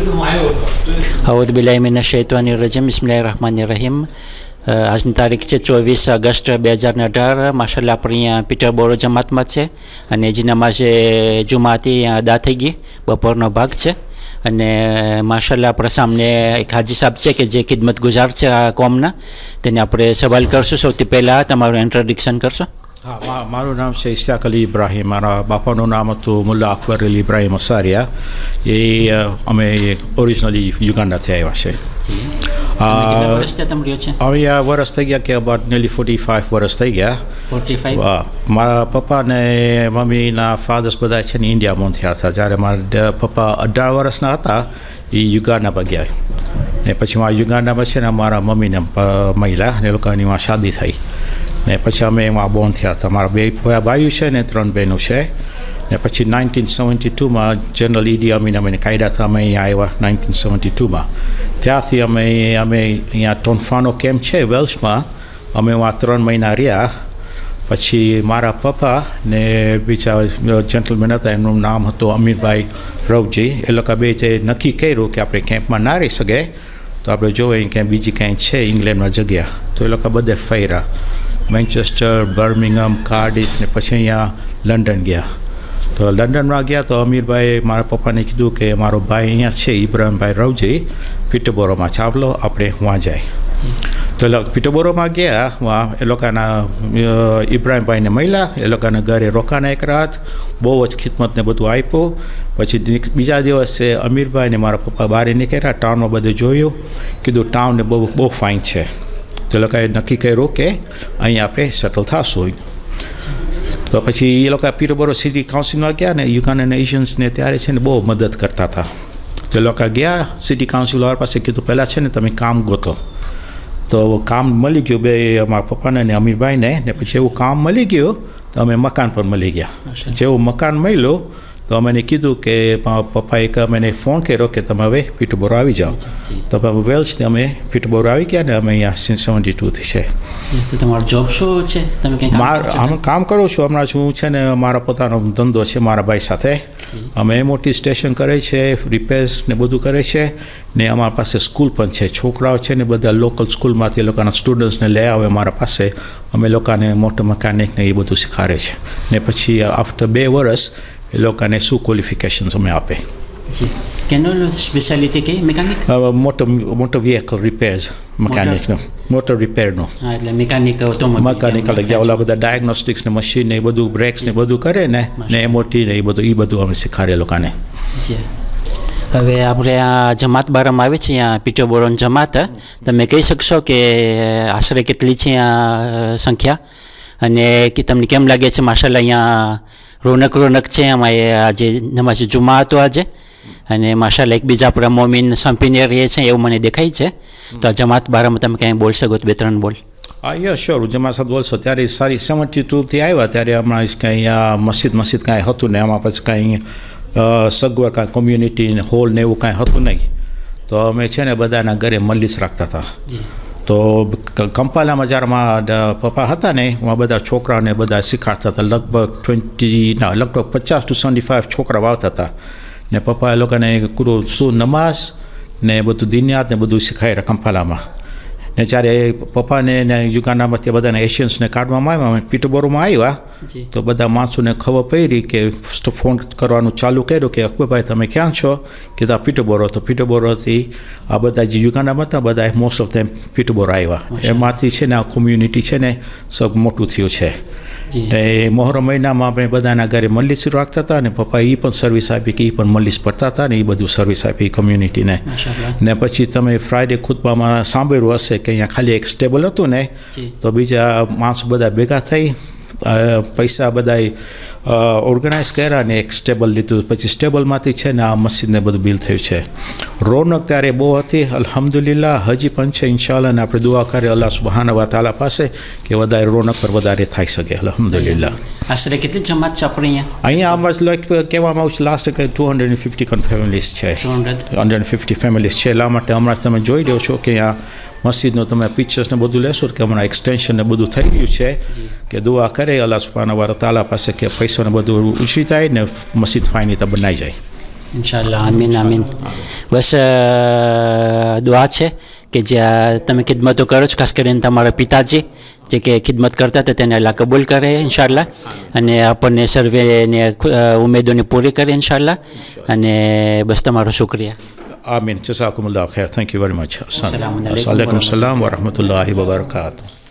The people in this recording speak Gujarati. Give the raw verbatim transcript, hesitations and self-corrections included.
अऊद बिल्लाहि मिनश शैतानिर रजीम बिस्मिल्लाहिर रहमानिर रहीम। આજની તારીખ છે ચોવીસ ઓગસ્ટ બે હજાર ને અઢાર માશાલ્લાહ આપણે અહીંયા પીટરબોરો જમાતમાં છે અને જે નમાઝે જુમા હતી અહીંયા અદા થઈ ગઈ, બપોરનો ભાગ છે અને માશાલ્લાહ આપણા સામે એક હાજી સાહેબ છે કે જે ખિદમત ગુજાર છે આ કોમના, તેને આપણે સવાલ કરશું। સૌથી પહેલાં તમારું ઇન્ટ્રોડક્શન કરશો? हाँ, मारू नाम से इस्ताक अली इब्राहिम, मारा बापाનું નામ હતું મુલ્લા અકબર અલી ઇબ્રાહિમ અસારિયા। એ અમે ઓરિજિનલી યુગાન્ડાથી આવ્યા છે। હવે આ વર્ષ થઈ ગયા કે અબાઉટ નેરલી ફોર્ટી ફાઈવ વર્ષ થઈ ગયા। મારા પપ્પા ને મમ્મીના ફાધર્સ બધા છે ને ઇન્ડિયામાં થયા હતા। જ્યારે મારા પપ્પા અઢાર વર્ષના હતા એ યુગાન્ડામાં ગયા ને પછી મારા યુગાન્ડામાં છે ને મારા મમ્મીને મહિલા ને લોકોની માં શાદી થઈ ને પછી અમે એમાં બોર્ન થયા હતા। મારા બે ભાઈઓ છે ને ત્રણ બહેનો છે ને પછી નાઇન્ટીન સેવન્ટી ટુમાં જનરલ ઈડી અમીન અમે કાઢ્યા હતા। અમે અહીંયા આવ્યા નાઇન્ટીન સેવન્ટી ટુમાં। ત્યારથી અમે અમે અહીંયા ટોન્ફાનો કેમ્પ છે વેલ્સમાં, અમે એમાં ત્રણ મહિના રહ્યા। પછી મારા પપ્પા ને બીજા જેન્ટલમેન હતા, એમનું નામ હતું અમીરભાઈ રવજી। એ લોકો બે જે નક્કી કર્યું કે આપણે કેમ્પમાં ના રહી શકે તો આપણે જોઈએ કે બીજી કાંઈ છે ઇંગ્લેન્ડમાં જગ્યા, તો એ લોકો બધે ફર્યા, મેન્ચેસ્ટર, બર્મિંગહામ, કાર્ડિફ ને પછી અહીંયા લંડન ગયા। તો લંડનમાં ગયા તો અમીરભાઈ મારા પપ્પાને કીધું કે મારો ભાઈ અહીંયા છે ઇબ્રાહિમભાઈ રવજી પીટરબોરોમાં, ચાલો આપણે વहाँ જાય। તો પીટરબોરોમાં ગયા, વहाँ એ લોકોના ઇબ્રાહિમભાઈને મળ્યા, એ લોકોના ઘરે રોકાના એક રાત, બહુ જ ખિદમત ને બધું આપ્યું। પછી બીજા દિવસે અમીરભાઈ ને મારા પપ્પા બહાર નીકળ્યા, ટાઉનમાં બધું જોયું, કીધું ટાઉન ને બહુ બહુ ફાઇન છે। તો લોકોએ નક્કી કર્યું કે અહીં આપણે સેટલ થશું। તો પછી એ લોકો પીટરબોરો સિટી કાઉન્સિલમાં ગયા ને યુગાન્ડા નેશન્સને ત્યારે છે ને બહુ મદદ કરતા હતા। તો એ લોકો ગયા સિટી કાઉન્સિલવાળા પાસે, કીધું પહેલાં છે ને તમે કામ ગોતો। તો કામ મળી ગયું બે અમારા પપ્પાને ને અમીરભાઈને ને પછી એવું કામ મળી ગયું તો અમે મકાન પર મળી ગયા। જેવું મકાન મળ્યું તો અમે કીધું કે પપ્પાએ એક મને ફોન કર્યો કે તમે હવે પીટરબોરો આવી જાઓ। તો અમે વેલ્સથી અમે પીટરબોરો આવી ગયા ને અમે અહીંયા સેવન્ટી ટુથી છે। તો તમારો જોબ શું છે? તમે કંઈ હું કામ કરું છું હમણાં છું છે ને, મારા પોતાનો ધંધો છે મારા ભાઈ સાથે। અમે મોટી સ્ટેશન કરે છે, રિપેર્સ ને બધું કરે છે ને અમારા પાસે સ્કૂલ પણ છે। છોકરાઓ છે ને બધા લોકલ સ્કૂલમાંથી એ લોકોના સ્ટુડન્ટ્સને લઈ આવે મારા પાસે, અમે લોકોને મોટો મકેનિક ને એ બધું શીખવાડે છે ને પછી આફ્ટર બે વર્ષ એ લોકોને શું ક્વોલિફિકેશન્સ અમે આપે। કેનો સ્પેશિયાલિટી કે મેકેનિક? મોટો મોટો વ્હીકલ રિપેર્સ મકેનિકનો, મોટર રિપેરનો। હા, એટલે મેકેનિક મકેનિકલ ગયા ઓલા બધા ડાયગ્નોસ્ટિક્સ ને મશીન ને એ બધું, બ્રેક્સ ને બધું કરે ને ને એમઓટી ને એ બધું એ બધું અમે શીખવાડે લોકોને। હવે આપણે આ જમાત બારામાં આવે છે અહીંયા પીટરબોરોની જમાત, તમે કહી શકશો કે આશરે કેટલી છે અહીંયા સંખ્યા અને કે તમને કેમ લાગે છે? માશાલ્લાહ અહીંયા રોનક રોનક છે એમાં, આજે નમાઝે જુમા હતો આજે અને માશાલ્લાહ એકબીજા આપણા મોમીન સંપીને રહે છે એવું મને દેખાય છે। તો આ જમાત બારામાં તમે કંઈ બોલ શકો તો બે ત્રણ બોલ? હા, યસ શ્યોર, જમાત સાહેબ બોલશો। ત્યારે સારી સેવન્ટી ટુથી આવ્યા ત્યારે હમણાં કાંઈ મસ્જિદ મસ્જિદ કાંઈ હતું ને, એમાં પછી કાંઈ સગવડ કાંઈ કોમ્યુનિટી હોલ ને એવું કાંઈ હતું નહીં। તો અમે છે ને બધાના ઘરે મલ્લીસ રાખતા હતા। તો કંપાલામાં જ્યારે મારા પપ્પા હતા ને એમાં બધા છોકરાઓને બધા શીખવાડતા હતા। લગભગ ટ્વેન્ટી ના લગભગ પચાસ ટુ સેવન્ટી ફાઈવ છોકરાઓ આવતા હતા ને પપ્પા એ લોકોને પૂરું શું નમાઝ ને બધું દિનિયાત ને બધું શીખાય કંપાલામાં। ને જ્યારે પપ્પાને ને યુગાન્ડામાં ત્યાં બધાને એશિયન્સને કાઢવામાં આવ્યા, અમે પીટરબોરોમાં આવ્યા તો બધા માણસોને ખબર પડી કે ફોન કરવાનું ચાલુ કર્યું કે અકબરભાઈ તમે ક્યાં છો? કે આ પીટરબોરો। તો પીટરબોરોથી આ બધા જે યુગાન્ડામાં હતા બધા મોસ્ટ ઓફ ધેમ પીટરબોરો આવ્યા। એમાંથી છે ને આ કોમ્યુનિટી છે ને સબ મોટું થયું છે। ને મોહરમ મહિનામાં આપણે બધાના ઘરે મલ્લીસ રાખતા હતા ને પપ્પાએ એ પણ સર્વિસ આપી કે એ પણ મલ્લીસ પડતા હતા ને એ બધું સર્વિસ આપી કમ્યુનિટીને। ને પછી તમે ફ્રાઈડે ખુતબામાં સાંભળ્યું હશે કે અહીંયા ખાલી એક સ્ટેબલ હતું ને, તો બીજા માણસો બધા ભેગા થઈ પૈસા બધાએ ઓર્ગેનાઇઝ કર્યા ને એક સ્ટેબલ લીધું। પછી સ્ટેબલમાંથી છે ને આ મસ્જિદને બધું બિલ થયું છે। રોનક ત્યારે બહુ હતી, અલ્હમ્દુલિલ્લાહ હજી પણ છે ઇન્શાઅલ્લાહ, ને આપણે દુઆ કરીએ અલ્લાહ સુબહાનહુ વ તઆલા પાસે કે વધારે રોનક પર વધારે થઈ શકે અલ્હમ્દુલિલ્લાહ। આશરે કેટલી જમાત છે આપણે અહીંયા? અહીંયા આમ જ લાઈક કહેવામાં આવશે લાસ્ટ કે ટુ હંડ્રેડ ફિફ્ટી ફેમિલીઝ છે, હંડ્રેડ ફિફ્ટી ફેમિલીઝ છે। એટલા માટે હમણાં તમે જોઈ રહ્યો છો કે અહીંયા મસ્જિદનો તમે પિક્ચર્સ ને બધું લેશો કે હમણાં એક્સટેન્શન ને બધું થઈ ગયું છે કે દુઆ કરે અલ્લાહ સુબહાનહુ વ તઆલા પાસે કે પૈસાને બધું ઓછી થાય ને મસ્જિદ ફાઇન રીતે બનાવી જાય। ઇન્શાઅલ્લાહ આમીન આમીન બસ દુઆ છે કે જ્યાં તમે ખિદમતો કરો છો, ખાસ કરીને તમારા પિતાજી જે કે ખિદમત કરતા હતા તેને અલ્લાહ કબૂલ કરે ઇન્શાઅલ્લાહ, અને આપણને સર્વેને ઉમેદોને પૂરી કરે ઇન્શાઅલ્લાહ, અને બસ તમારો શુક્રિયા. આમીન. જઝાકુમુલ્લાહ ખૈર. Thank you very much. અસલામ વાલેકુમ સલામ વ રહમતુલ્લાહિ વ બરકાતુહુ.